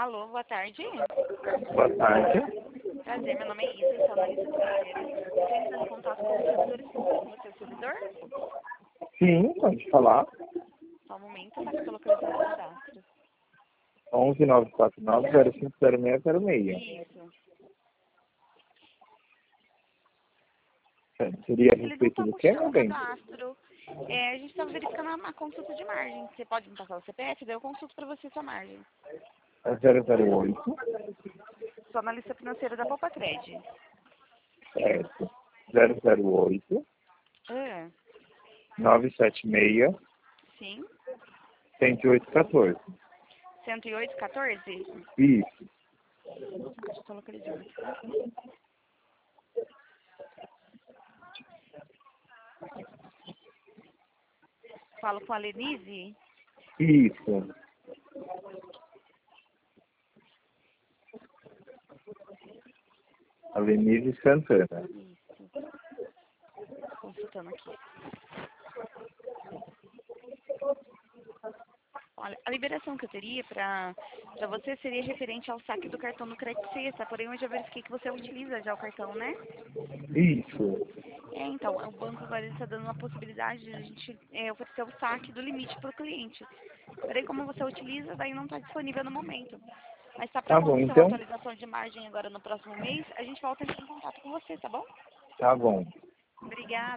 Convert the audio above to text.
Alô, boa tarde. Boa tarde. Prazer, meu nome é Isa, eu sou analista financeira. Estou entrando em contato com os servidores públicos. Você é o servidor? Sim, pode falar. Só um momento, está aqui localizando o cadastro. 11949-050606. Isso. Seria a Eles não respeito estão do que, puxando meu o bem? cadastro. A gente estava verificando a consulta de margem. Você pode me passar o CPF? Daí eu consulto para você sua margem. É 008, Sou analista financeira da Poupa Cred. certo. 008, Ah, 976, sim. 10814. 108,14? Isso, Acho que estou localizando aqui. Falo com a Lenise? isso. Avenida Santana. Isso. Consultando aqui. Olha, a liberação que eu teria para você seria referente ao saque do cartão do Crédito Sexta, porém eu já verifiquei que você utiliza já o cartão, né? Isso. Então, o banco agora está dando uma possibilidade de a gente oferecer o saque do limite para o cliente. Porém, como você utiliza, daí não está disponível no momento. Mas está para Tá bom, acontecer uma então. atualização de margem agora no próximo mês, a gente volta a entrar em contato com você, tá bom? Tá bom. Obrigada.